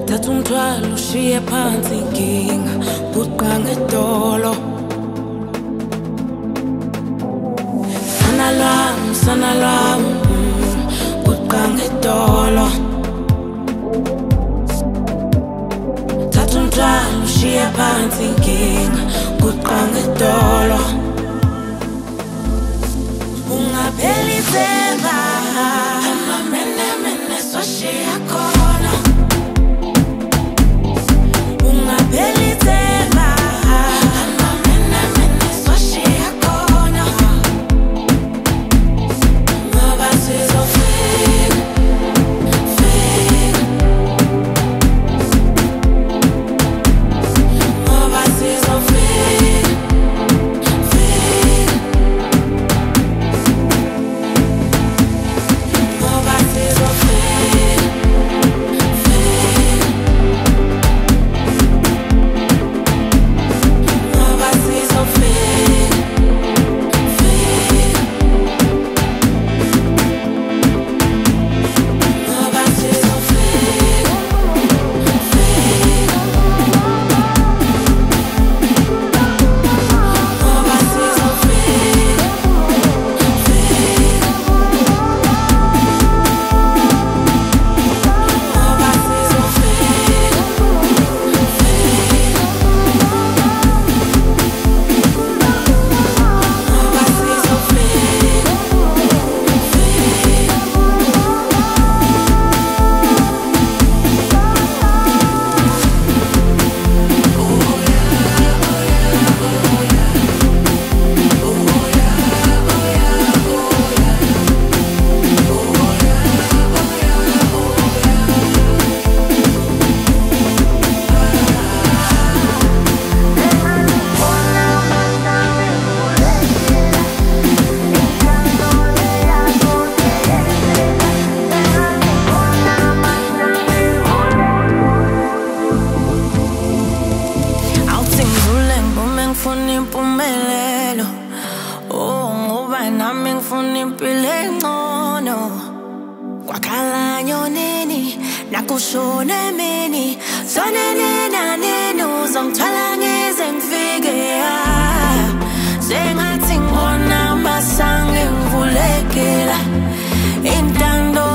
Thatha umthwalo ushiye phansi inkinga, buqa ngedolo. Sana lwami, buqa ngedolo. Thatha umthwalo ushiye phansi inkinga, buqa ngedolo. Ungapheli ithemba, amamene swashiya khona. Ungapheli ithemba, amamene swashiya khona. Ngoba sizofika, fika. Ngoba sizofika, fika. Ngoba sizofika, fika. Ngoba sizofika, fika. Ngoba sizofika, fika. Ngoba sizofika, fika. Ngoba sizofika, ngoba sizofika, awuthi ngidlule ngibume ngifuna impumelelo. Oh, ngoba nami ngifuna impilo engcono. Kwakhala nyonini, nakushona emini. Sonene nanini uzongithwala ngize ngifike. Sengathi ngibona masange ngivulekela intando